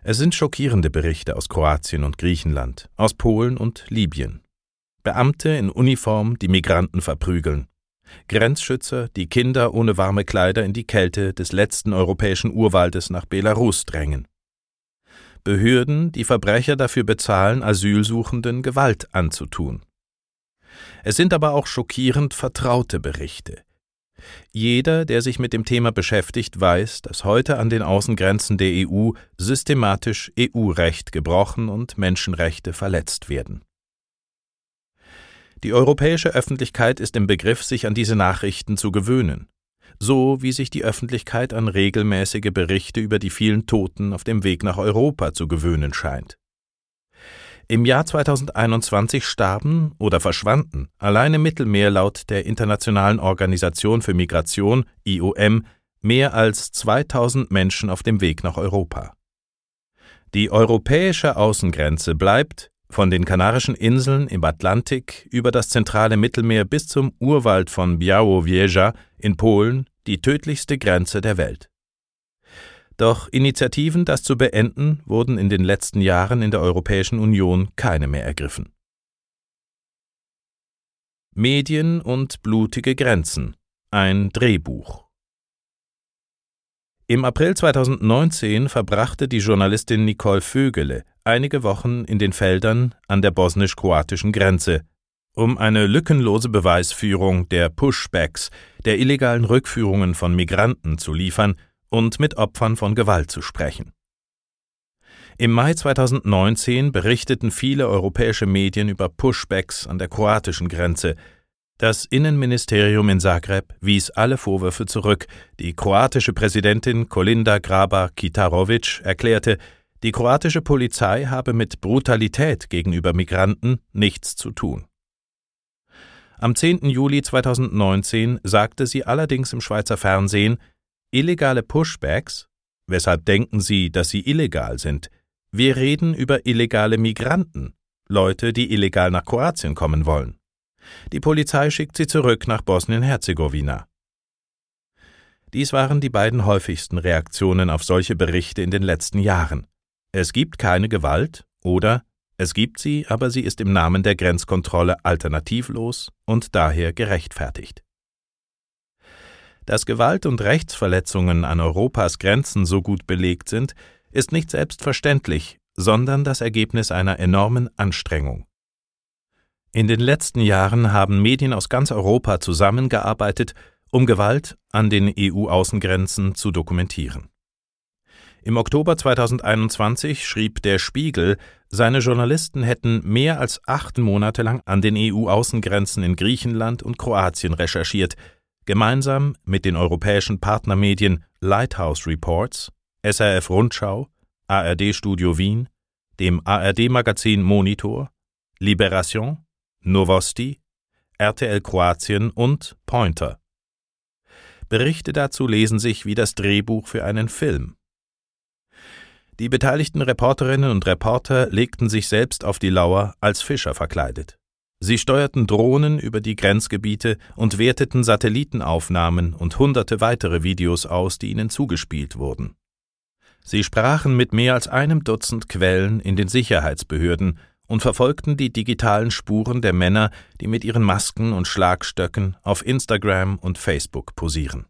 Es sind schockierende Berichte aus Kroatien und Griechenland, aus Polen und Libyen. Beamte in Uniform, die Migranten verprügeln. Grenzschützer, die Kinder ohne warme Kleider in die Kälte des letzten europäischen Urwaldes nach Belarus drängen. Behörden, die Verbrecher dafür bezahlen, Asylsuchenden Gewalt anzutun. Es sind aber auch schockierend vertraute Berichte. Jeder, der sich mit dem Thema beschäftigt, weiß, dass heute an den Außengrenzen der EU systematisch EU-Recht gebrochen und Menschenrechte verletzt werden. Die europäische Öffentlichkeit ist im Begriff, sich an diese Nachrichten zu gewöhnen, so wie sich die Öffentlichkeit an regelmäßige Berichte über die vielen Toten auf dem Weg nach Europa zu gewöhnen scheint. Im Jahr 2021 starben oder verschwanden allein im Mittelmeer laut der Internationalen Organisation für Migration, IOM, mehr als 2000 Menschen auf dem Weg nach Europa. Die europäische Außengrenze bleibt, von den Kanarischen Inseln im Atlantik über das zentrale Mittelmeer bis zum Urwald von Białowieża in Polen, die tödlichste Grenze der Welt. Doch Initiativen, das zu beenden, wurden in den letzten Jahren in der Europäischen Union keine mehr ergriffen. Medien und blutige Grenzen. Ein Drehbuch. Im April 2019 verbrachte die Journalistin Nicole Vögele einige Wochen in den Feldern an der bosnisch-kroatischen Grenze, um eine lückenlose Beweisführung der Pushbacks, der illegalen Rückführungen von Migranten zu liefern und mit Opfern von Gewalt zu sprechen. Im Mai 2019 berichteten viele europäische Medien über Pushbacks an der kroatischen Grenze. Das Innenministerium in Zagreb wies alle Vorwürfe zurück. Die kroatische Präsidentin Kolinda Grabar-Kitarović erklärte, die kroatische Polizei habe mit Brutalität gegenüber Migranten nichts zu tun. Am 10. Juli 2019 sagte sie allerdings im Schweizer Fernsehen, illegale Pushbacks? Weshalb denken Sie, dass sie illegal sind? Wir reden über illegale Migranten, Leute, die illegal nach Kroatien kommen wollen. Die Polizei schickt sie zurück nach Bosnien-Herzegowina. Dies waren die beiden häufigsten Reaktionen auf solche Berichte in den letzten Jahren. Es gibt keine Gewalt oder es gibt sie, aber sie ist im Namen der Grenzkontrolle alternativlos und daher gerechtfertigt. Dass Gewalt und Rechtsverletzungen an Europas Grenzen so gut belegt sind, ist nicht selbstverständlich, sondern das Ergebnis einer enormen Anstrengung. In den letzten Jahren haben Medien aus ganz Europa zusammengearbeitet, um Gewalt an den EU-Außengrenzen zu dokumentieren. Im Oktober 2021 schrieb der Spiegel, seine Journalisten hätten mehr als 8 Monate lang an den EU-Außengrenzen in Griechenland und Kroatien recherchiert, gemeinsam mit den europäischen Partnermedien Lighthouse Reports, SRF Rundschau, ARD Studio Wien, dem ARD-Magazin Monitor, Libération, Novosti, RTL Kroatien und Pointer. Berichte dazu lesen sich wie das Drehbuch für einen Film. Die beteiligten Reporterinnen und Reporter legten sich selbst auf die Lauer als Fischer verkleidet. Sie steuerten Drohnen über die Grenzgebiete und werteten Satellitenaufnahmen und hunderte weitere Videos aus, die ihnen zugespielt wurden. Sie sprachen mit mehr als 1 Dutzend Quellen in den Sicherheitsbehörden und verfolgten die digitalen Spuren der Männer, die mit ihren Masken und Schlagstöcken auf Instagram und Facebook posieren.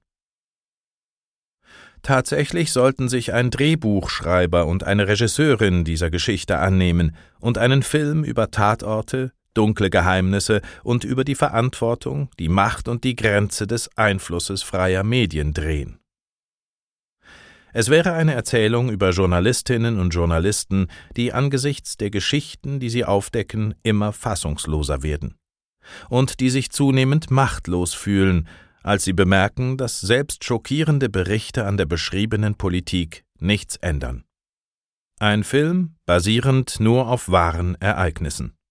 Tatsächlich sollten sich ein Drehbuchschreiber und eine Regisseurin dieser Geschichte annehmen und einen Film über Tatorte, dunkle Geheimnisse und über die Verantwortung, die Macht und die Grenze des Einflusses freier Medien drehen. Es wäre eine Erzählung über Journalistinnen und Journalisten, die angesichts der Geschichten, die sie aufdecken, immer fassungsloser werden und die sich zunehmend machtlos fühlen, als sie bemerken, dass selbst schockierende Berichte an der beschriebenen Politik nichts ändern. Ein Film basierend nur auf wahren Ereignissen.